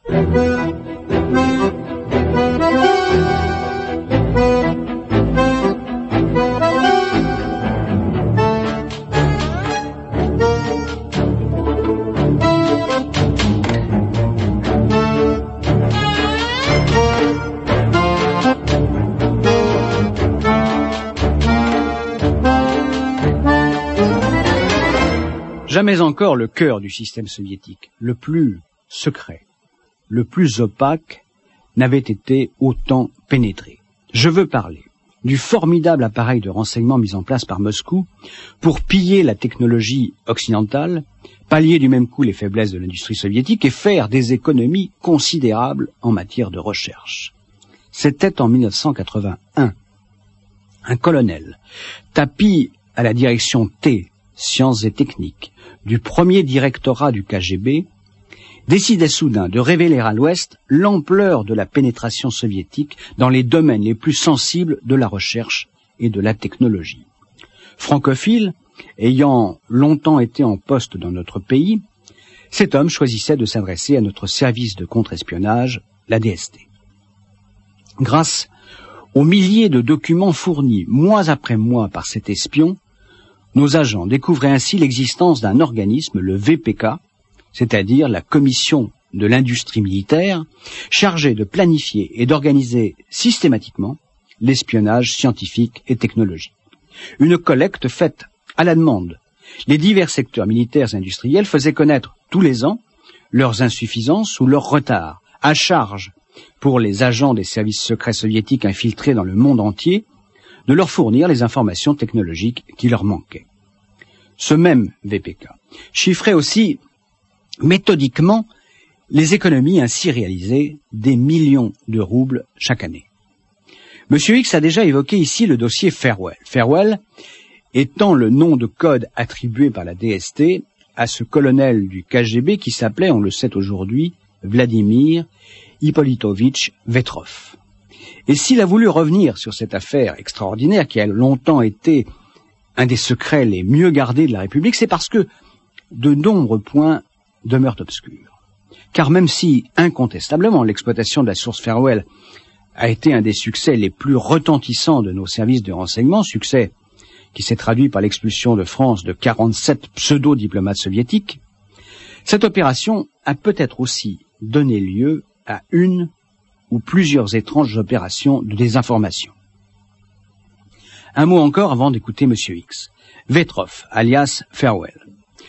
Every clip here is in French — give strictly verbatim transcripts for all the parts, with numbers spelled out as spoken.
Jamais encore le cœur du système soviétique, le plus secret, le plus opaque, n'avait été autant pénétré. Je veux parler du formidable appareil de renseignement mis en place par Moscou pour piller la technologie occidentale, pallier du même coup les faiblesses de l'industrie soviétique et faire des économies considérables en matière de recherche. C'était en mille neuf cent quatre-vingt-un. Un colonel, tapi à la direction T, sciences et techniques, du premier directorat du K G B, décidait soudain de révéler à l'Ouest l'ampleur de la pénétration soviétique dans les domaines les plus sensibles de la recherche et de la technologie. Francophile, ayant longtemps été en poste dans notre pays, cet homme choisissait de s'adresser à notre service de contre-espionnage, la D S T. Grâce aux milliers de documents fournis mois après mois par cet espion, nos agents découvraient ainsi l'existence d'un organisme, le V P K, c'est-à-dire la Commission de l'industrie militaire, chargée de planifier et d'organiser systématiquement l'espionnage scientifique et technologique. Une collecte faite à la demande. Les divers secteurs militaires et industriels faisaient connaître tous les ans leurs insuffisances ou leurs retards, à charge pour les agents des services secrets soviétiques infiltrés dans le monde entier de leur fournir les informations technologiques qui leur manquaient. Ce même V P K chiffrait aussi méthodiquement les économies ainsi réalisées des millions de roubles chaque année. Monsieur X a déjà évoqué ici le dossier Farewell. Farewell étant le nom de code attribué par la D S T à ce colonel du K G B qui s'appelait, on le sait aujourd'hui, Vladimir Hippolytovitch Vetrov. Et s'il a voulu revenir sur cette affaire extraordinaire qui a longtemps été un des secrets les mieux gardés de la République, c'est parce que de nombreux points demeurent obscurs. Car même si, incontestablement, l'exploitation de la source Farewell a été un des succès les plus retentissants de nos services de renseignement, succès qui s'est traduit par l'expulsion de France de quarante-sept pseudo-diplomates soviétiques, cette opération a peut-être aussi donné lieu à une ou plusieurs étranges opérations de désinformation. Un mot encore avant d'écouter Monsieur X. Vetrov, alias Farewell,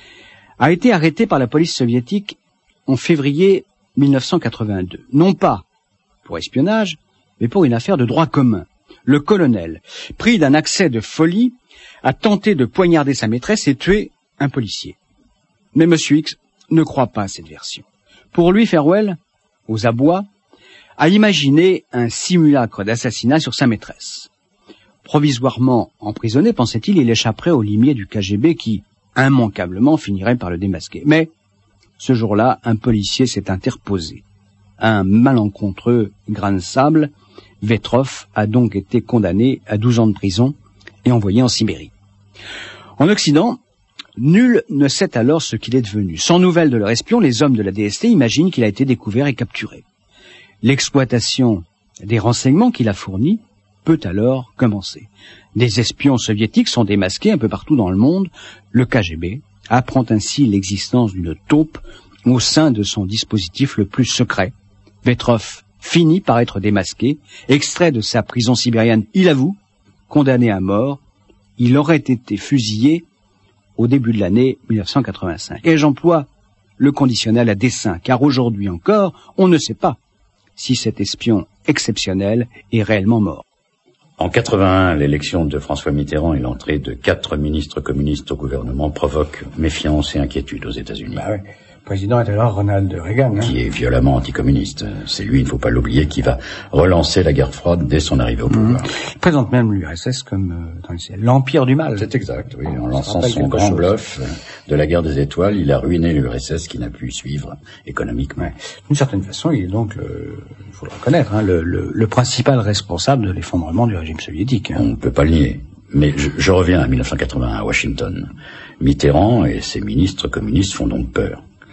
a été arrêté par la police soviétique en février mille neuf cent quatre-vingt-deux. Non pas pour espionnage, mais pour une affaire de droit commun. Le colonel, pris d'un accès de folie, a tenté de poignarder sa maîtresse et tuer un policier. Mais Monsieur X ne croit pas à cette version. Pour lui, Farewell, aux abois, a imaginé un simulacre d'assassinat sur sa maîtresse. Provisoirement emprisonné, pensait-il, il échapperait aux limiers du K G B qui, immanquablement, finirait par le démasquer. Mais, ce jour-là, un policier s'est interposé. Un malencontreux grain de sable, Vetrov a donc été condamné à douze ans de prison et envoyé en Sibérie. En Occident, nul ne sait alors ce qu'il est devenu. Sans nouvelles de leur espion, les hommes de la D S T imaginent qu'il a été découvert et capturé. L'exploitation des renseignements qu'il a fournis peut alors commencer. Des espions soviétiques sont démasqués un peu partout dans le monde. Le K G B apprend ainsi l'existence d'une taupe au sein de son dispositif le plus secret. Vetrov finit par être démasqué, extrait de sa prison sibérienne, il avoue, condamné à mort. Il aurait été fusillé au début de l'année mille neuf cent quatre-vingt-cinq. Et j'emploie le conditionnel à dessein, car aujourd'hui encore, on ne sait pas si cet espion exceptionnel est réellement mort. En quatre-vingt-un, l'élection de François Mitterrand et l'entrée de quatre ministres communistes au gouvernement provoquent méfiance et inquiétude aux États-Unis. Bah ouais. Le président est alors Ronald Reagan. Hein. Qui est violemment anticommuniste. C'est lui, il ne faut pas l'oublier, qui va relancer la guerre froide dès son arrivée au pouvoir. Mmh. Il présente même l'U R S S comme euh, dans les... l'empire du mal. C'est exact, oui. En lançant son grand bluff de la guerre des étoiles, il a ruiné l'U R S S qui n'a pu suivre économiquement. Ouais. D'une certaine façon, il est donc, le, il faut le reconnaître, hein, le, le, le principal responsable de l'effondrement du régime soviétique. Hein. On ne peut pas le nier. Mais je, je reviens à mille neuf cent quatre-vingt-un à Washington. Mitterrand et ses ministres communistes font donc peur.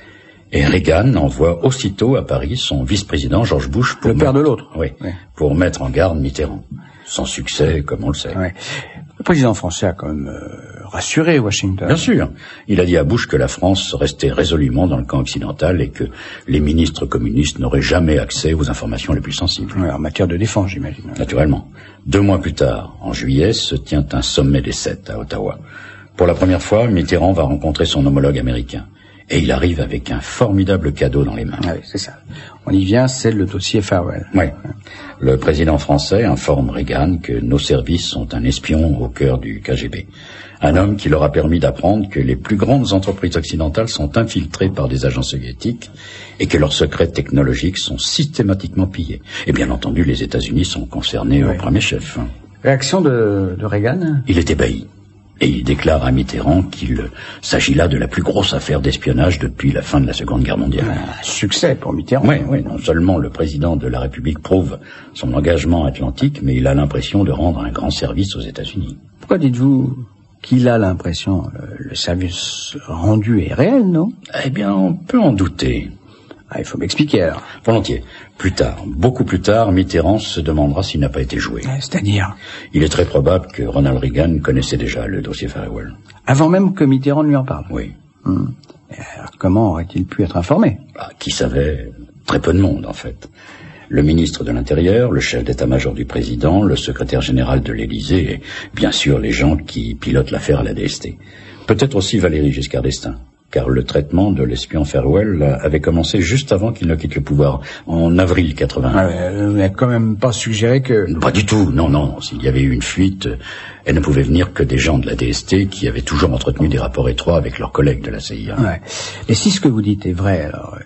Et Reagan envoie aussitôt à Paris son vice-président George Bush pour le père de l'autre. Oui, oui, pour mettre en garde Mitterrand. Sans succès, comme on le sait. Ouais. Le président français a quand même euh, rassuré Washington. Bien sûr. Il a dit à Bush que la France restait résolument dans le camp occidental et que les ministres communistes n'auraient jamais accès aux informations les plus sensibles. Ouais, en matière de défense, j'imagine. Naturellement. Deux mois plus tard, en juillet, se tient un sommet des sept à Ottawa. Pour la première fois, Mitterrand va rencontrer son homologue américain. Et il arrive avec un formidable cadeau dans les mains. Ah oui, c'est ça. On y vient, c'est le dossier Farewell. Oui. Le président français informe Reagan que nos services sont un espion au cœur du K G B. Un homme qui leur a permis d'apprendre que les plus grandes entreprises occidentales sont infiltrées par des agents soviétiques et que leurs secrets technologiques sont systématiquement pillés. Et bien entendu, les États-Unis sont concernés oui. au premier chef. Réaction de, de Reagan? Il est ébahi. Et il déclare à Mitterrand qu'il s'agit là de la plus grosse affaire d'espionnage depuis la fin de la Seconde Guerre mondiale. Ah, succès pour Mitterrand. Oui, oui, non seulement le président de la République prouve son engagement atlantique, mais il a l'impression de rendre un grand service aux États-Unis. Pourquoi dites-vous qu'il a l'impression? Le, le service rendu est réel, non? Eh bien, on peut en douter. Ah, il faut m'expliquer alors. Volontiers. Plus tard, beaucoup plus tard, Mitterrand se demandera s'il n'a pas été joué. C'est-à-dire? Il est très probable que Ronald Reagan connaissait déjà le dossier Farewell. Avant même que Mitterrand lui en parle? Oui. Hum. Alors, comment aurait-il pu être informé? Ah, qui savait? Très peu de monde, en fait. Le ministre de l'Intérieur, le chef d'état-major du président, le secrétaire général de l'Élysée et, bien sûr, les gens qui pilotent l'affaire à la D S T. Peut-être aussi Valéry Giscard d'Estaing. Car le traitement de l'espion Farewell avait commencé juste avant qu'il ne quitte le pouvoir, en avril quatre-vingt-un. Elle n'a quand même pas suggéré que... Pas du tout, non, non. S'il y avait eu une fuite, elle ne pouvait venir que des gens de la D S T qui avaient toujours entretenu des rapports étroits avec leurs collègues de la C I A. Ouais. Et si ce que vous dites est vrai, alors,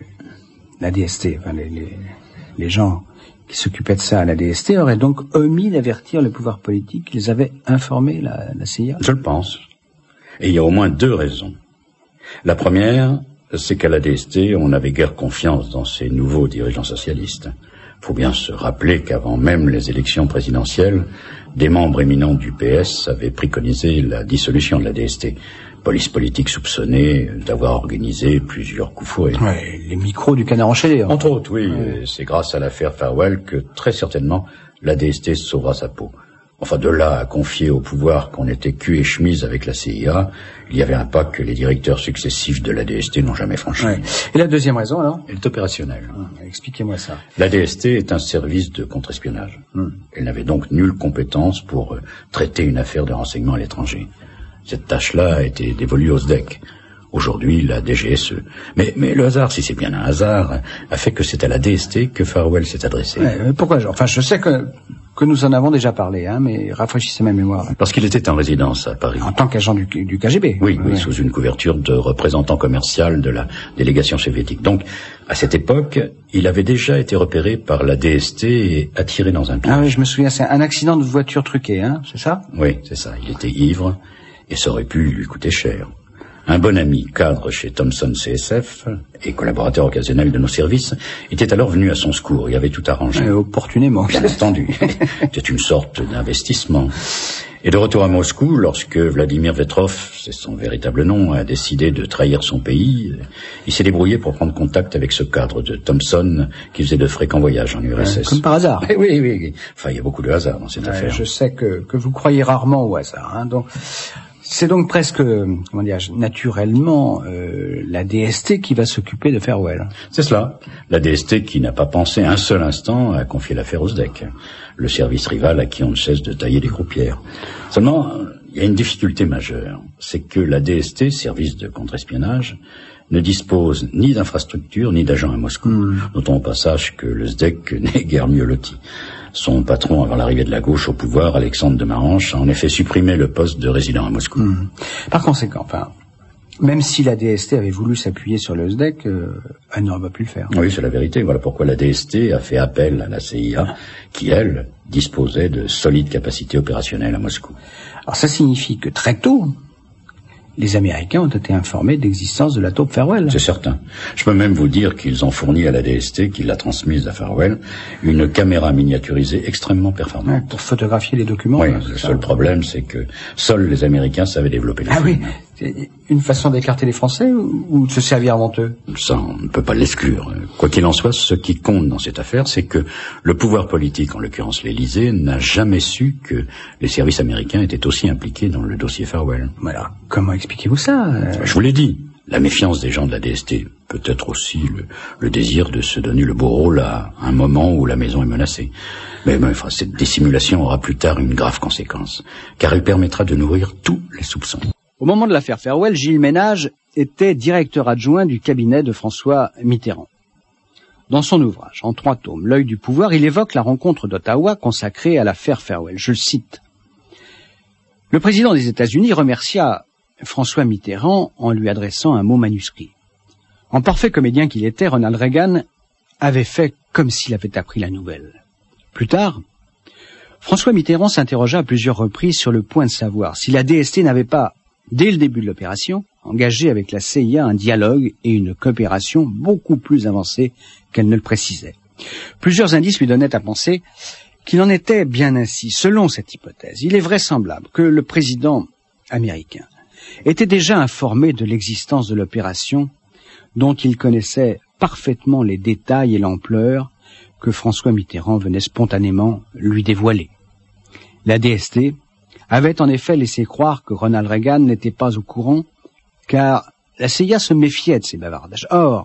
la D S T, enfin, les, les, les gens qui s'occupaient de ça à la D S T auraient donc omis d'avertir le pouvoir politique qu'ils avaient informé la, la C I A? Je le pense. Et il y a au moins deux raisons. La première, c'est qu'à la D S T, on n'avait guère confiance dans ces nouveaux dirigeants socialistes. Faut bien se rappeler qu'avant même les élections présidentielles, des membres éminents du P S avaient préconisé la dissolution de la D S T. Police politique soupçonnée d'avoir organisé plusieurs coups fourrés. Ouais, les micros du Canard enchaîné. Entre autres, oui. Ouais. C'est grâce à l'affaire Farewell que, très certainement, la D S T sauvera sa peau. Enfin, de là à confier au pouvoir qu'on était cul et chemise avec la C I A, il y avait un pas que les directeurs successifs de la D S T n'ont jamais franchi. Ouais. Et la deuxième raison, alors? Elle est opérationnelle. Hum, expliquez-moi ça. La D S T est un service de contre-espionnage. Hum. Elle n'avait donc nulle compétence pour euh, traiter une affaire de renseignement à l'étranger. Cette tâche-là a été dévolue au S D E C. Aujourd'hui, la D G S E. Mais, mais le hasard, si c'est bien un hasard, a fait que c'est à la D S T que Farewell s'est adressé. Ouais, mais pourquoi? Enfin, je sais que... que nous en avons déjà parlé, hein, mais rafraîchissez ma mémoire. Parce qu'il était en résidence à Paris. En tant qu'agent du, du K G B. Oui, oui, ouais. Sous une couverture de représentant commercial de la délégation soviétique. Donc, à cette époque, il avait déjà été repéré par la D S T et attiré dans un piège. Ah oui, je me souviens, c'est un accident de voiture truqué, hein, c'est ça? Oui, c'est ça. Il était ivre et ça aurait pu lui coûter cher. Un bon ami, cadre chez Thomson C S F et collaborateur occasionnel de nos services, était alors venu à son secours et avait tout arrangé. Et opportunément. Bien entendu. C'est une sorte d'investissement. Et de retour à Moscou, lorsque Vladimir Vetrov, c'est son véritable nom, a décidé de trahir son pays, il s'est débrouillé pour prendre contact avec ce cadre de Thomson qui faisait de fréquents voyages en U R S S. Ouais, comme par hasard. Oui, oui, oui. Enfin, il y a beaucoup de hasard dans cette ouais, affaire. Je sais que, que vous croyez rarement au hasard, hein, donc... C'est donc presque, comment dire, naturellement, euh, la D S T qui va s'occuper de Farewell. C'est cela. La D S T qui n'a pas pensé un seul instant à confier l'affaire au S D E C, le service rival à qui on ne cesse de tailler des croupières. Seulement, il y a une difficulté majeure. C'est que la D S T, service de contre-espionnage, ne dispose ni d'infrastructures ni d'agents à Moscou. Mmh. Notons au passage que le S D E C n'est guère mieux loti. Son patron, avant l'arrivée de la gauche au pouvoir, Alexandre de Maranche, a en effet supprimé le poste de résident à Moscou. Mmh. Par conséquent, enfin, même si la D S T avait voulu s'appuyer sur le S D E C, euh, elle n'aurait pas pu le faire. Oui, c'est la vérité. Voilà pourquoi la D S T a fait appel à la C I A, qui, elle, disposait de solides capacités opérationnelles à Moscou. Alors ça signifie que très tôt, les Américains ont été informés de l'existence de la taupe Farewell. C'est certain. Je peux même vous dire qu'ils ont fourni à la D S T, qui l'a transmise à Farewell, une caméra miniaturisée extrêmement performante. Ouais, pour photographier les documents. Oui, là, le ça. seul problème, c'est que seuls les Américains savaient développer les Ah films. oui, Une façon d'écarter les Français ou, ou de se servir avant eux? Ça, on ne peut pas l'exclure. Quoi qu'il en soit, ce qui compte dans cette affaire, c'est que le pouvoir politique, en l'occurrence l'Élysée, n'a jamais su que les services américains étaient aussi impliqués dans le dossier Farwell. Mais alors, comment expliquez-vous ça? Je vous l'ai dit. La méfiance des gens de la D S T, peut-être aussi le, le désir de se donner le beau rôle à un moment où la maison est menacée. Mais, mais enfin, cette dissimulation aura plus tard une grave conséquence, car elle permettra de nourrir tous les soupçons. Au moment de l'affaire Farwell, Gilles Ménage était directeur adjoint du cabinet de François Mitterrand. Dans son ouvrage, en trois tomes, L'œil du pouvoir, il évoque la rencontre d'Ottawa consacrée à l'affaire Farwell. Je le cite. Le président des États-Unis remercia François Mitterrand en lui adressant un mot manuscrit. En parfait comédien qu'il était, Ronald Reagan avait fait comme s'il avait appris la nouvelle. Plus tard, François Mitterrand s'interrogea à plusieurs reprises sur le point de savoir si la D S T n'avait pas, dès le début de l'opération, engagé avec la C I A un dialogue et une coopération beaucoup plus avancée qu'elle ne le précisait. Plusieurs indices lui donnaient à penser qu'il en était bien ainsi. Selon cette hypothèse, il est vraisemblable que le président américain était déjà informé de l'existence de l'opération dont il connaissait parfaitement les détails et l'ampleur que François Mitterrand venait spontanément lui dévoiler. La D S T avait en effet laissé croire que Ronald Reagan n'était pas au courant, car la C I A se méfiait de ces bavardages. Or,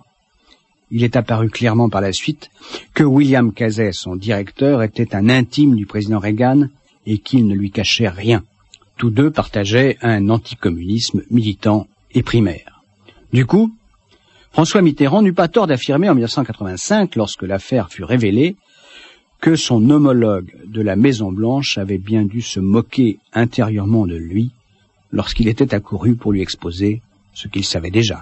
il est apparu clairement par la suite que William Casey, son directeur, était un intime du président Reagan et qu'il ne lui cachait rien. Tous deux partageaient un anticommunisme militant et primaire. Du coup, François Mitterrand n'eut pas tort d'affirmer en mille neuf cent quatre-vingt-cinq, lorsque l'affaire fut révélée, que son homologue de la Maison-Blanche avait bien dû se moquer intérieurement de lui lorsqu'il était accouru pour lui exposer ce qu'il savait déjà.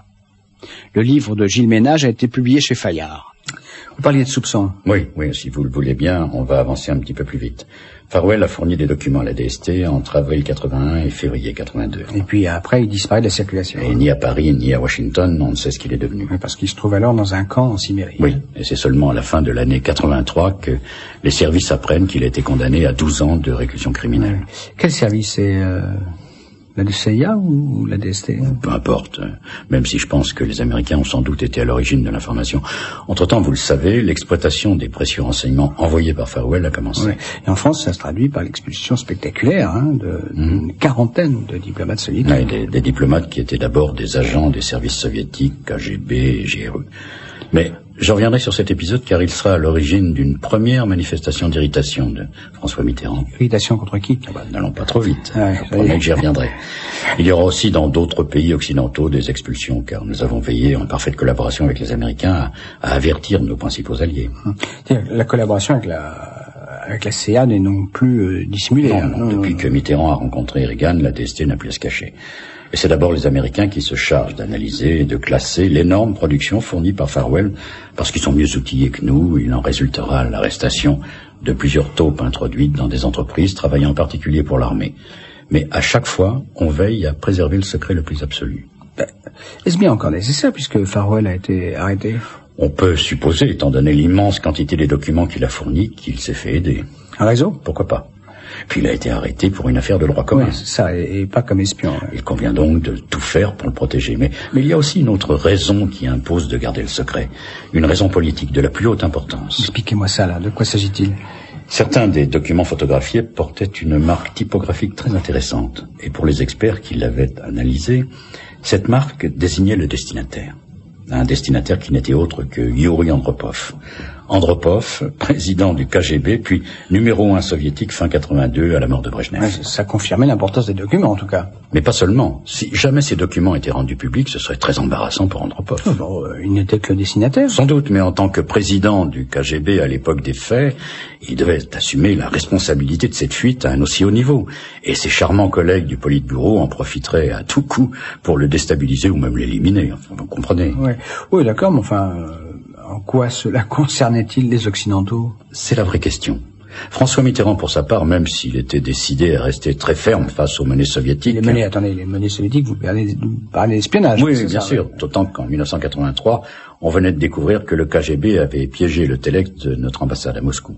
Le livre de Gilles Ménage a été publié chez Fayard. Vous parliez de soupçons. Oui, oui, si vous le voulez bien, on va avancer un petit peu plus vite. Farwell a fourni des documents à la D S T entre avril quatre-vingt-un et février quatre-vingt-deux. Et puis après, il disparaît de la circulation. Et ni à Paris, ni à Washington, on ne sait ce qu'il est devenu. Oui, parce qu'il se trouve alors dans un camp en Sibérie. Oui, et c'est seulement à la fin de l'année quatre-vingt-trois que les services apprennent qu'il a été condamné à douze ans de réclusion criminelle. Oui. Quel service? C'est euh, la C I A ou la D S T? Peu importe, même si je pense que les Américains ont sans doute été à l'origine de l'information. Entre-temps, vous le savez, l'exploitation des précieux renseignements envoyés par Farwell a commencé. Oui. Et en France, ça se traduit par l'expulsion spectaculaire hein, de, mmh. d'une quarantaine de diplomates soviétiques. Oui, des, des diplomates qui étaient d'abord des agents des services soviétiques, K G B et G R E. Mais je reviendrai sur cet épisode car il sera à l'origine d'une première manifestation d'irritation de François Mitterrand. Irritation contre qui? Ah bah, n'allons pas trop vite. Ah ouais, je promets que j'y reviendrai. Il y aura aussi dans d'autres pays occidentaux des expulsions car nous avons veillé en parfaite collaboration avec les Américains à, à avertir nos principaux alliés. La collaboration avec la, avec la C I A n'est non plus euh, dissimulée. Non, hein, non, depuis non, que Mitterrand a rencontré Reagan, la D S T n'a plus à se cacher. Et c'est d'abord les Américains qui se chargent d'analyser et de classer l'énorme production fournie par Farwell, parce qu'ils sont mieux outillés que nous. Il en résultera l'arrestation de plusieurs taupes introduites dans des entreprises travaillant en particulier pour l'armée. Mais à chaque fois, on veille à préserver le secret le plus absolu. Ben, est-ce bien encore nécessaire puisque Farwell a été arrêté? On peut supposer, étant donné l'immense quantité des documents qu'il a fournis, qu'il s'est fait aider. Un réseau? Pourquoi pas? Puis il a été arrêté pour une affaire de droit commun. Oui, c'est ça, et, et pas comme espion. Il convient donc de tout faire pour le protéger. Mais, mais il y a aussi une autre raison qui impose de garder le secret. Une raison politique de la plus haute importance. Expliquez-moi ça, là. De quoi s'agit-il? Certains des documents photographiés portaient une marque typographique très intéressante. Et pour les experts qui l'avaient analysée, cette marque désignait le destinataire. Un destinataire qui n'était autre que Yuri Andropov. Andropov, président du K G B, puis numéro un soviétique fin quatre-vingt-deux à la mort de Brejnev. Ouais, ça confirmait l'importance des documents, en tout cas. Mais pas seulement. Si jamais ces documents étaient rendus publics, ce serait très embarrassant pour Andropov. Oh, bon, euh, il n'était que le destinataire. Sans doute, mais en tant que président du K G B à l'époque des faits, il devait assumer la responsabilité de cette fuite à un aussi haut niveau. Et ses charmants collègues du Politburo en profiteraient à tout coup pour le déstabiliser ou même l'éliminer. Enfin, vous comprenez. Ouais. Oui, d'accord, mais enfin... Euh... En quoi cela concernait-il les Occidentaux? C'est la vraie question. François Mitterrand, pour sa part, même s'il était décidé à rester très ferme face aux menées soviétiques... Les menées, attendez, les menées soviétiques, vous parlez, vous parlez d'espionnage. Oui, bien ça, sûr. Oui. D'autant qu'en mille neuf cent quatre-vingt-trois, on venait de découvrir que le K G B avait piégé le Telex de notre ambassade à Moscou.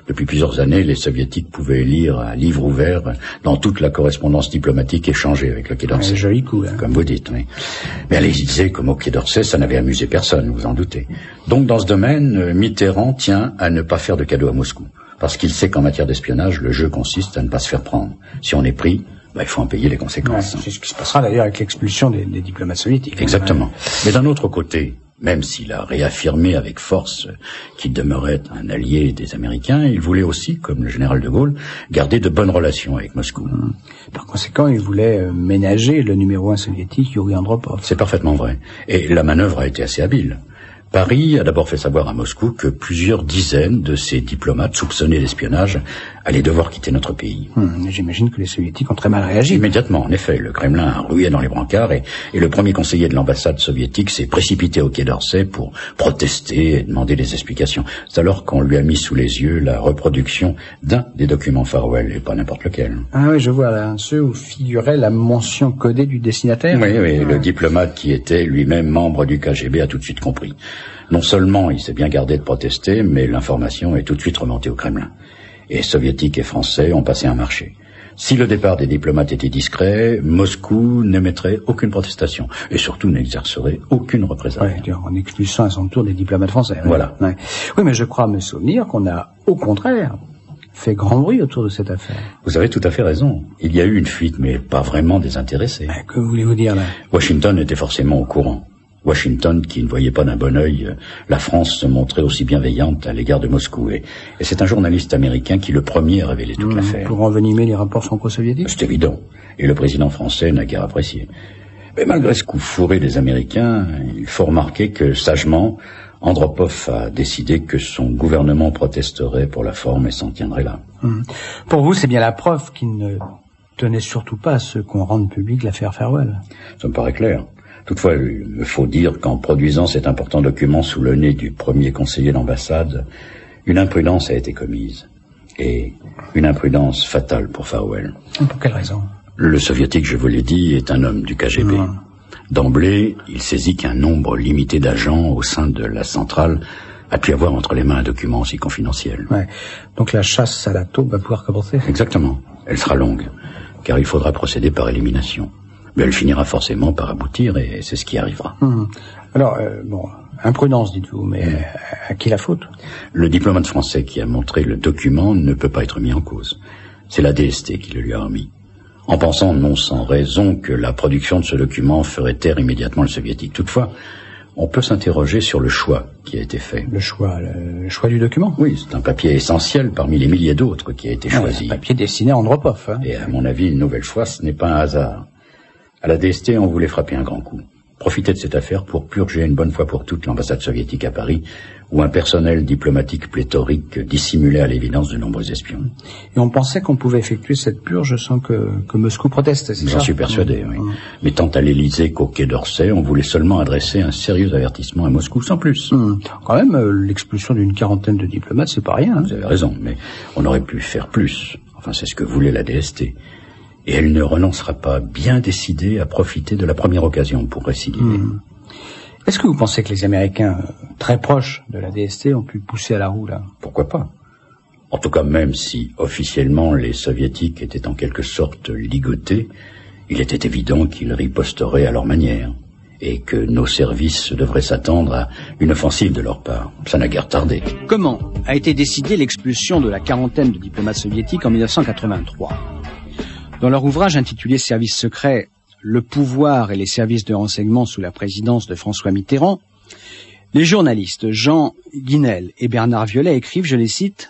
Depuis plusieurs années, les soviétiques pouvaient lire à livre ouvert dans toute la correspondance diplomatique échangée avec le Quai d'Orsay. Un joli coup, hein. Comme vous dites, oui. Mais à l'Élysée, comme au Quai d'Orsay, ça n'avait amusé personne, vous en doutez. Donc dans ce domaine, Mitterrand tient à ne pas faire de cadeau à Moscou. Parce qu'il sait qu'en matière d'espionnage, le jeu consiste à ne pas se faire prendre. Si on est pris, bah, il faut en payer les conséquences. Ouais, c'est ce qui se passera d'ailleurs avec l'expulsion des, des diplomates soviétiques. Exactement. Ouais. Mais d'un autre côté, même s'il a réaffirmé avec force qu'il demeurait un allié des Américains, il voulait aussi, comme le général de Gaulle, garder de bonnes relations avec Moscou. Par conséquent, il voulait ménager le numéro un soviétique, Yuri Andropov. C'est parfaitement vrai. Et la manœuvre a été assez habile. Paris a d'abord fait savoir à Moscou que plusieurs dizaines de ces diplomates soupçonnés d'espionnage allaient devoir quitter notre pays. Hum, j'imagine que les soviétiques ont très mal réagi. Immédiatement, en effet, le Kremlin a rué dans les brancards et, et le premier conseiller de l'ambassade soviétique s'est précipité au Quai d'Orsay pour protester et demander des explications. C'est alors qu'on lui a mis sous les yeux la reproduction d'un des documents Farwell, et pas n'importe lequel. Ah oui, je vois là, ceux où figurait la mention codée du destinataire. Oui, oui, ah. Le diplomate qui était lui-même membre du K G B a tout de suite compris. Non seulement il s'est bien gardé de protester, mais l'information est tout de suite remontée au Kremlin. Et soviétiques et français ont passé un marché. Si le départ des diplomates était discret, Moscou n'émettrait aucune protestation et surtout n'exercerait aucune représailles. Ouais, en expulsant à son tour des diplomates français. Ouais. Voilà. Ouais. Oui, mais je crois me souvenir qu'on a, au contraire, fait grand bruit autour de cette affaire. Vous avez tout à fait raison. Il y a eu une fuite, mais pas vraiment désintéressée. Ouais, que voulez-vous dire là? Washington était forcément au courant. Washington, qui ne voyait pas d'un bon œil la France se montrer aussi bienveillante à l'égard de Moscou. Et, et c'est un journaliste américain qui le premier a révélé toute mmh, l'affaire. Pour envenimer les rapports franco-soviétiques? C'est évident. Et le président français n'a guère apprécié. Mais malgré ce coup fourré des Américains, il faut remarquer que, sagement, Andropov a décidé que son gouvernement protesterait pour la forme et s'en tiendrait là. Mmh. Pour vous, c'est bien la preuve qu'il ne tenait surtout pas à ce qu'on rende public l'affaire Farwell. Ça me paraît clair. Toutefois, il faut dire qu'en produisant cet important document sous le nez du premier conseiller d'ambassade, une imprudence a été commise. Et une imprudence fatale pour Farwell. Pour quelle raison? Le soviétique, je vous l'ai dit, est un homme du K G B. Mmh. D'emblée, il saisit qu'un nombre limité d'agents au sein de la centrale a pu avoir entre les mains un document aussi confidentiel. Ouais. Donc la chasse à la taupe va pouvoir commencer? Exactement. Elle sera longue, car il faudra procéder par élimination. Mais elle finira forcément par aboutir et c'est ce qui arrivera. Mmh. Alors, euh, bon, imprudence, dites-vous, mais mmh. à, à qui la faute? Le diplomate français qui a montré le document ne peut pas être mis en cause. C'est la D S T qui le lui a remis. En pensant, non sans raison, que la production de ce document ferait taire immédiatement le soviétique. Toutefois, on peut s'interroger sur le choix qui a été fait. Le choix, le, le choix du document? Oui, c'est un papier essentiel parmi les milliers d'autres qui a été ah, choisi. Un papier destiné à Andropov. Hein. Et à mon avis, une nouvelle fois, ce n'est pas un hasard. À la D S T, on voulait frapper un grand coup. Profiter de cette affaire pour purger une bonne fois pour toutes l'ambassade soviétique à Paris, où un personnel diplomatique pléthorique dissimulait à l'évidence de nombreux espions. Et on pensait qu'on pouvait effectuer cette purge sans que, que Moscou proteste, c'est ça? J'en suis persuadé, mmh. oui. Mmh. Mais tant à l'Élysée qu'au Quai d'Orsay, on voulait seulement adresser un sérieux avertissement à Moscou, sans plus. Mmh. Quand même, euh, l'expulsion d'une quarantaine de diplomates, c'est pas rien. Hein. Vous avez raison, mais on aurait pu faire plus. Enfin, c'est ce que voulait la D S T. Et elle ne renoncera pas, bien décidée à profiter de la première occasion pour récidiver. Mmh. Est-ce que vous pensez que les Américains, très proches de la D S T, ont pu pousser à la roue, là? Pourquoi pas? En tout cas, même si, officiellement, les Soviétiques étaient en quelque sorte ligotés, il était évident qu'ils riposteraient à leur manière, et que nos services devraient s'attendre à une offensive de leur part. Ça n'a guère tardé. Comment a été décidée l'expulsion de la quarantaine de diplomates soviétiques en mille neuf cent quatre-vingt-trois? Dans leur ouvrage intitulé « Services secrets, le pouvoir et les services de renseignement sous la présidence de François Mitterrand », les journalistes Jean Guinel et Bernard Violet écrivent, je les cite,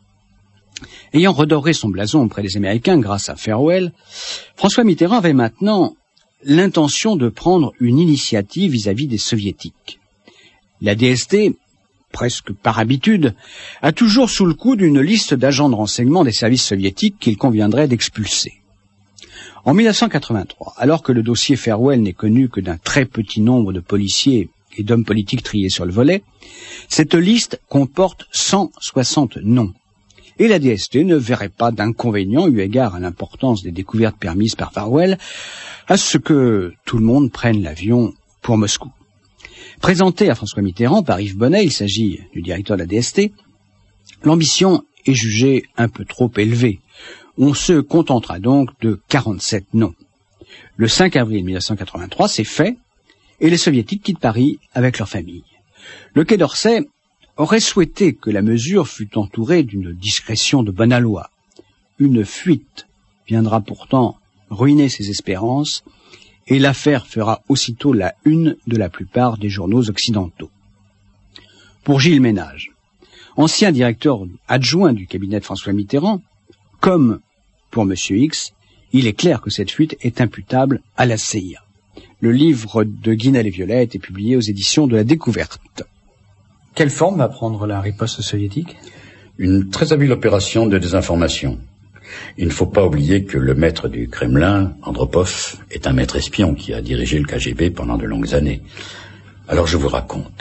« Ayant redoré son blason auprès des Américains grâce à Farwell, François Mitterrand avait maintenant l'intention de prendre une initiative vis-à-vis des Soviétiques. La D S T, presque par habitude, a toujours sous le coude une liste d'agents de renseignement des services soviétiques qu'il conviendrait d'expulser. En mille neuf cent quatre-vingt-trois, alors que le dossier Farwell n'est connu que d'un très petit nombre de policiers et d'hommes politiques triés sur le volet, cette liste comporte cent soixante noms. Et la D S T ne verrait pas d'inconvénient, eu égard à l'importance des découvertes permises par Farwell, à ce que tout le monde prenne l'avion pour Moscou. Présenté à François Mitterrand par Yves Bonnet, il s'agit du directeur de la D S T, l'ambition est jugé un peu trop élevé. On se contentera donc de quarante-sept noms. Le cinq avril mille neuf cent quatre-vingt-trois, c'est fait, et les soviétiques quittent Paris avec leur famille. Le Quai d'Orsay aurait souhaité que la mesure fût entourée d'une discrétion de bon aloi. Une fuite viendra pourtant ruiner ses espérances, et l'affaire fera aussitôt la une de la plupart des journaux occidentaux. Pour Gilles Ménage, ancien directeur adjoint du cabinet de François Mitterrand, comme pour M. X, il est clair que cette fuite est imputable à la C I A. Le livre de Guinel et Violet a été publié aux éditions de la Découverte. Quelle forme va prendre la riposte soviétique? Une très habile opération de désinformation. Il ne faut pas oublier que le maître du Kremlin, Andropov, est un maître espion qui a dirigé le K G B pendant de longues années. Alors je vous raconte.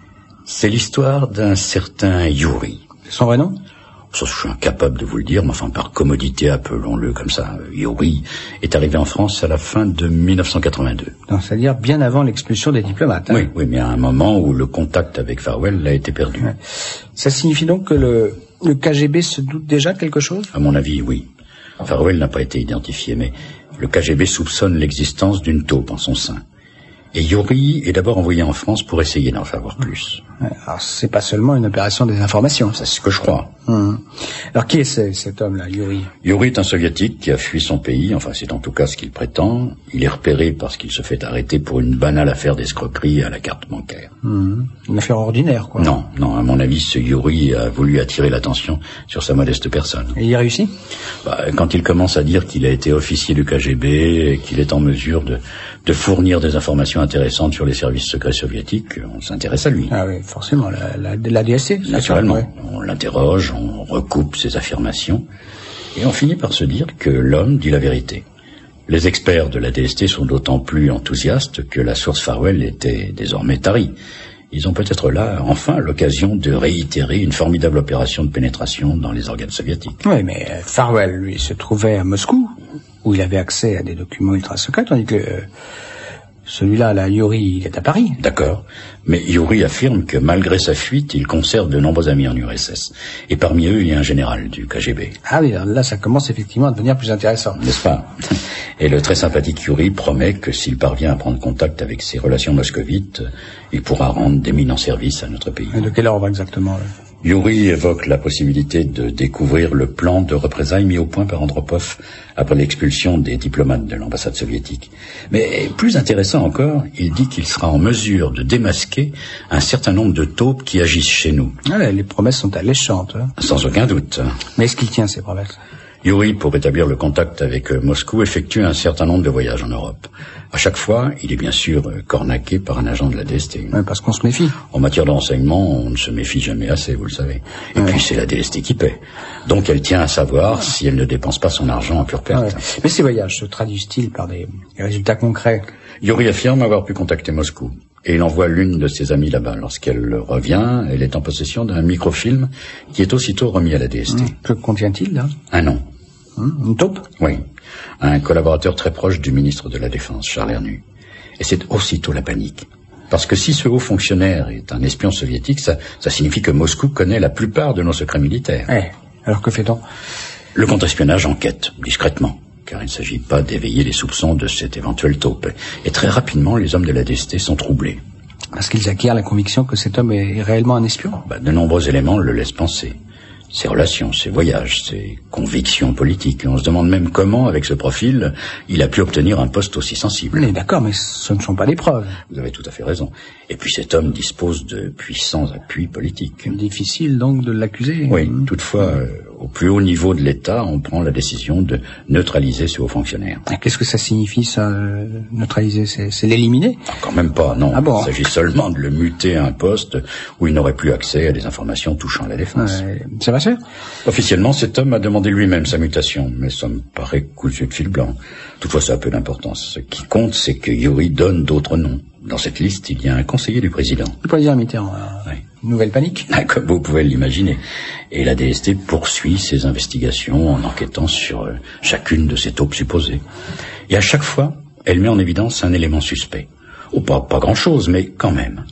C'est l'histoire d'un certain Yuri. Son vrai nom? Ça, je suis incapable de vous le dire, mais enfin, par commodité, appelons-le comme ça. Yuri est arrivé en France à la fin de mille neuf cent quatre-vingt-deux. Donc, c'est-à-dire bien avant l'expulsion des diplomates. Hein. Oui, oui, mais à un moment où le contact avec Farwell a été perdu. Ouais. Ça signifie donc que le, le K G B se doute déjà de quelque chose? À mon avis, oui. Farwell n'a pas été identifié, mais le K G B soupçonne l'existence d'une taupe en son sein. Et Yuri est d'abord envoyé en France pour essayer d'en savoir plus. Ouais, alors, c'est pas seulement une opération des informations. C'est ce que je crois. Hum. Alors, qui est ce, cet homme-là, Yuri? Yuri est un soviétique qui a fui son pays, enfin c'est en tout cas ce qu'il prétend. Il est repéré parce qu'il se fait arrêter pour une banale affaire d'escroquerie à la carte bancaire. Hum. Une affaire ordinaire, quoi. Non, non, à mon avis, ce Yuri a voulu attirer l'attention sur sa modeste personne. Et il y a réussi? Bah, quand il commence à dire qu'il a été officier du K G B et qu'il est en mesure de, de fournir des informations intéressantes sur les services secrets soviétiques, on s'intéresse à lui. Ah oui, forcément, la, la, la D S C. Naturellement, ouais. On l'interroge, on recoupe ses affirmations, et on finit par se dire que l'homme dit la vérité. Les experts de la D S T sont d'autant plus enthousiastes que la source Farwell était désormais tarie. Ils ont peut-être là, enfin, l'occasion de réitérer une formidable opération de pénétration dans les organes soviétiques. Oui, mais Farwell, lui, se trouvait à Moscou, où il avait accès à des documents ultra secrets, tandis que euh, celui-là, là, Yuri, il est à Paris. D'accord. Mais Yuri affirme que malgré sa fuite, il conserve de nombreux amis en U R S S. Et parmi eux, il y a un général du K G B. Ah oui, là, ça commence effectivement à devenir plus intéressant. N'est-ce pas? Et le très sympathique Yuri promet que s'il parvient à prendre contact avec ses relations moscovites, il pourra rendre d'éminents services à notre pays. Et de quelle ordre exactement, là? Yuri évoque la possibilité de découvrir le plan de représailles mis au point par Andropov après l'expulsion des diplomates de l'ambassade soviétique. Mais plus intéressant encore, il dit qu'il sera en mesure de démasquer un certain nombre de taupes qui agissent chez nous. Ah, les promesses sont alléchantes. Hein. Sans aucun doute. Mais est-ce qu'il tient ces promesses? Yuri, pour établir le contact avec Moscou, effectue un certain nombre de voyages en Europe. À chaque fois, il est bien sûr cornaqué par un agent de la D S T. Ouais, parce qu'on se méfie. En matière de renseignement, on ne se méfie jamais assez, vous le savez. Et ouais. Puis c'est la D S T qui paie. Donc elle tient à savoir ouais. si elle ne dépense pas son argent en pure perte. Ouais. Mais ces voyages se traduisent-ils par des résultats concrets? Yuri affirme avoir pu contacter Moscou. Et il envoie l'une de ses amies là-bas. Lorsqu'elle revient, elle est en possession d'un microfilm qui est aussitôt remis à la D S T. Hum, que contient-il, là? Un nom. Hum, une taupe? Oui. Un collaborateur très proche du ministre de la Défense, Charles Hernu. Et c'est aussitôt la panique. Parce que si ce haut fonctionnaire est un espion soviétique, ça, ça signifie que Moscou connaît la plupart de nos secrets militaires. Eh, alors que fait-on? Le contre-espionnage enquête, discrètement, car il ne s'agit pas d'éveiller les soupçons de cette éventuelle taupe. Et très rapidement, les hommes de la D S T sont troublés. Parce qu'ils acquièrent la conviction que cet homme est réellement un espion? Bah, de nombreux éléments le laissent penser. Ses relations, ses voyages, ses convictions politiques. On se demande même comment, avec ce profil, il a pu obtenir un poste aussi sensible. Mais d'accord, mais ce ne sont pas des preuves. Vous avez tout à fait raison. Et puis cet homme dispose de puissants appuis politiques. Difficile donc de l'accuser. Oui, toutefois, euh, au plus haut niveau de l'État, on prend la décision de neutraliser ce haut fonctionnaire. Qu'est-ce que ça signifie, ça, euh, neutraliser? C'est, c'est l'éliminer? Ah, quand même pas, non. Ah bon? Il s'agit seulement de le muter à un poste où il n'aurait plus accès à des informations touchant la défense. Ouais, ça va faire? Officiellement, cet homme a demandé lui-même sa mutation, mais ça me paraît cousu de fil blanc. Toutefois, ça a peu d'importance. Ce qui compte, c'est que Yuri donne d'autres noms. Dans cette liste, il y a un conseiller du président. Le président Mitterrand. Oui. Nouvelle panique? Comme vous pouvez l'imaginer. Et la D S T poursuit ses investigations en enquêtant sur euh, chacune de ces taupes supposées. Et à chaque fois, elle met en évidence un élément suspect. Oh, pas, pas grand-chose, mais quand même.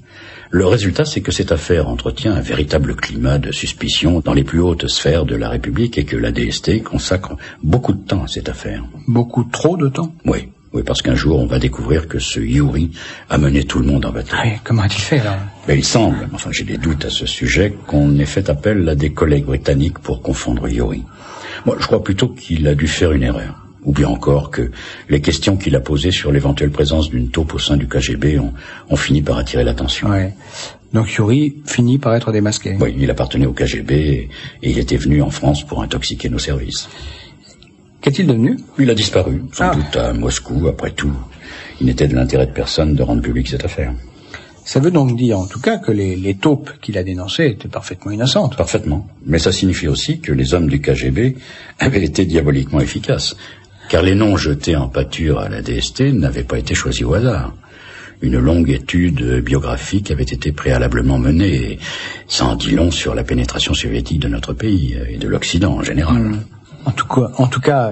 Le résultat, c'est que cette affaire entretient un véritable climat de suspicion dans les plus hautes sphères de la République et que la D S T consacre beaucoup de temps à cette affaire. Beaucoup trop de temps? Oui, oui, parce qu'un jour, on va découvrir que ce Yuri a mené tout le monde en bateau. Oui, comment a-t-il fait, alors? Mais il semble, enfin j'ai des doutes à ce sujet, qu'on ait fait appel à des collègues britanniques pour confondre Yuri. Moi, je crois plutôt qu'il a dû faire une erreur. Ou bien encore que les questions qu'il a posées sur l'éventuelle présence d'une taupe au sein du K G B ont, ont fini par attirer l'attention. Ouais. Donc Yuri finit par être démasqué. Oui, il appartenait au K G B et, et il était venu en France pour intoxiquer nos services. Qu'est-il devenu? Il a disparu, sans ah. doute à Moscou, après tout. Il n'était de l'intérêt de personne de rendre publique cette affaire. Ça veut donc dire, en tout cas, que les, les taupes qu'il a dénoncées étaient parfaitement innocentes. Parfaitement. Mais ça signifie aussi que les hommes du K G B avaient été diaboliquement efficaces. Car les noms jetés en pâture à la D S T n'avaient pas été choisis au hasard. Une longue étude biographique avait été préalablement menée, et ça en dit long sur la pénétration soviétique de notre pays et de l'Occident en général. Mmh. En tout cas, en tout cas,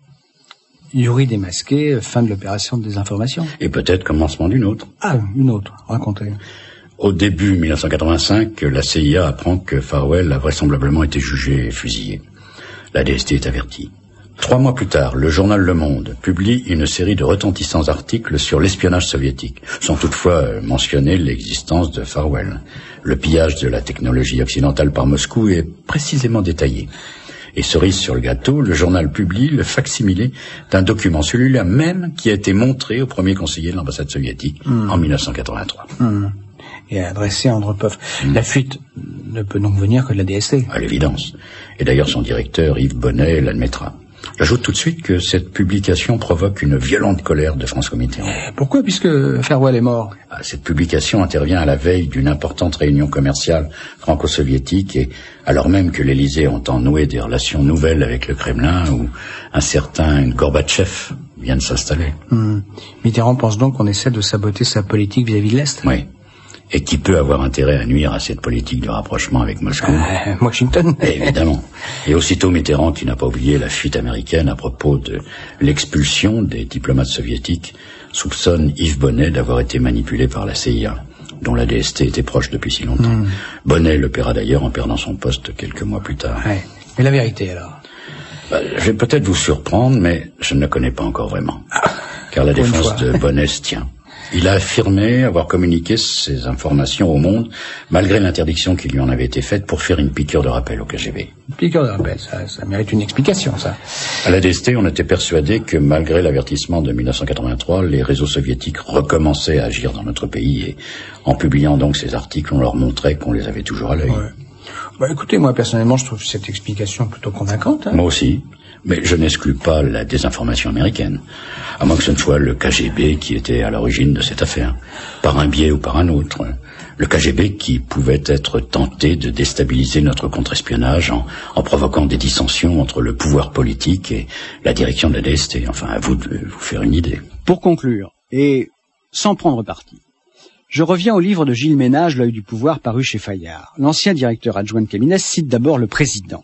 Yuri démasqué, fin de l'opération de désinformation. Et peut-être commencement d'une autre. Ah, une autre, racontez. Au début mille neuf cent quatre-vingt-cinq, la C I A apprend que Farwell a vraisemblablement été jugé et fusillé. La D S T est avertie. Trois mois plus tard, le journal Le Monde publie une série de retentissants articles sur l'espionnage soviétique, sans toutefois mentionner l'existence de Farwell. Le pillage de la technologie occidentale par Moscou est précisément détaillé. Et cerise sur le gâteau, le journal publie le facsimilé d'un document, celui-là même qui a été montré au premier conseiller de l'ambassade soviétique mmh. en mille neuf cent quatre-vingt-trois. Mmh. Et adressé à Andropov. Mmh. La fuite ne peut donc venir que de la D S T. À l'évidence. Et d'ailleurs son directeur, Yves Bonnet, l'admettra. J'ajoute tout de suite que cette publication provoque une violente colère de François Mitterrand. Pourquoi, puisque Farwell est mort? Cette publication intervient à la veille d'une importante réunion commerciale franco-soviétique et alors même que l'Élysée entend nouer des relations nouvelles avec le Kremlin où un certain Gorbatchev vient de s'installer. Hum. Mitterrand pense donc qu'on essaie de saboter sa politique vis-à-vis de l'Est? Oui. Et qui peut avoir intérêt à nuire à cette politique de rapprochement avec Moscou? euh, Washington. Évidemment. Et aussitôt Mitterrand, qui n'a pas oublié la fuite américaine à propos de l'expulsion des diplomates soviétiques, soupçonne Yves Bonnet d'avoir été manipulé par la C I A, dont la D S T était proche depuis si longtemps. Mmh. Bonnet le paiera d'ailleurs en perdant son poste quelques mois plus tard. Ouais. Mais la vérité alors? Bah, je vais peut-être vous surprendre, mais je ne le connais pas encore vraiment. Ah, car la défense de Bonnet se tient. Il a affirmé avoir communiqué ces informations au monde, malgré l'interdiction qui lui en avait été faite pour faire une piqûre de rappel au K G B. Une piqûre de rappel, ça, ça mérite une explication, ça. À la D S T, on était persuadé que malgré l'avertissement de mille neuf cent quatre-vingt-trois, les réseaux soviétiques recommençaient à agir dans notre pays et en publiant donc ces articles, on leur montrait qu'on les avait toujours à l'œil. Ouais. Bah, écoutez, moi personnellement, je trouve cette explication plutôt convaincante. Hein. Moi aussi. Mais je n'exclus pas la désinformation américaine, à moins que ce ne soit le K G B qui était à l'origine de cette affaire, par un biais ou par un autre. Le K G B qui pouvait être tenté de déstabiliser notre contre-espionnage en, en provoquant des dissensions entre le pouvoir politique et la direction de la D S T. Enfin, à vous de vous faire une idée. Pour conclure, et sans prendre parti, je reviens au livre de Gilles Ménage, L'œil du pouvoir, paru chez Fayard. L'ancien directeur adjoint de cabinet cite d'abord le président.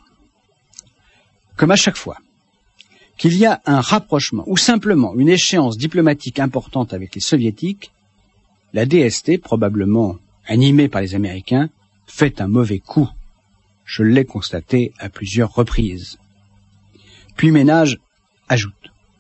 Comme à chaque fois qu'il y a un rapprochement ou simplement une échéance diplomatique importante avec les soviétiques, la D S T, probablement animée par les Américains, fait un mauvais coup. Je l'ai constaté à plusieurs reprises. Puis Ménage ajoute.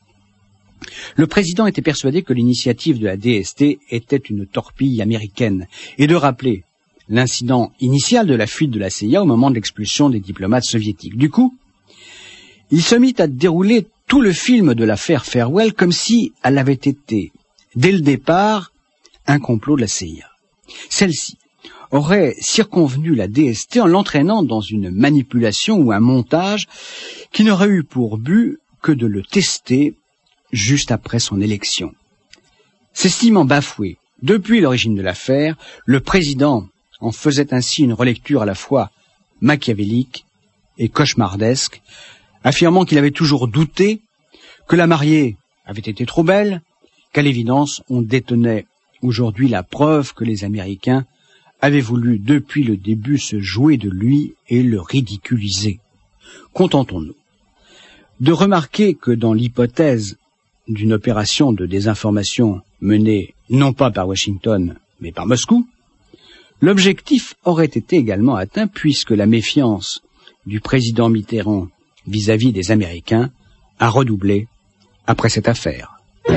Le président était persuadé que l'initiative de la D S T était une torpille américaine et de rappeler l'incident initial de la fuite de la C I A au moment de l'expulsion des diplomates soviétiques. Du coup, il se mit à dérouler tout le film de l'affaire Farwell comme si elle avait été, dès le départ, un complot de la C I A. Celle-ci aurait circonvenu la D S T en l'entraînant dans une manipulation ou un montage qui n'aurait eu pour but que de le tester juste après son élection. S'estimant bafoué depuis l'origine de l'affaire, le président en faisait ainsi une relecture à la fois machiavélique et cauchemardesque, affirmant qu'il avait toujours douté, que la mariée avait été trop belle, qu'à l'évidence on détenait aujourd'hui la preuve que les Américains avaient voulu depuis le début se jouer de lui et le ridiculiser. Contentons-nous de remarquer que dans l'hypothèse d'une opération de désinformation menée non pas par Washington mais par Moscou, L'objectif aurait été également atteint puisque la méfiance du président Mitterrand vis-à-vis des Américains a redoublé après cette affaire.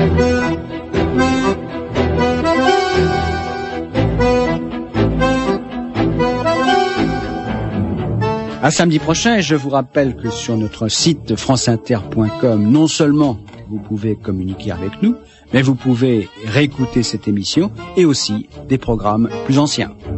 À samedi prochain, et je vous rappelle que sur notre site franceinter point com, non seulement vous pouvez communiquer avec nous, mais vous pouvez réécouter cette émission et aussi des programmes plus anciens.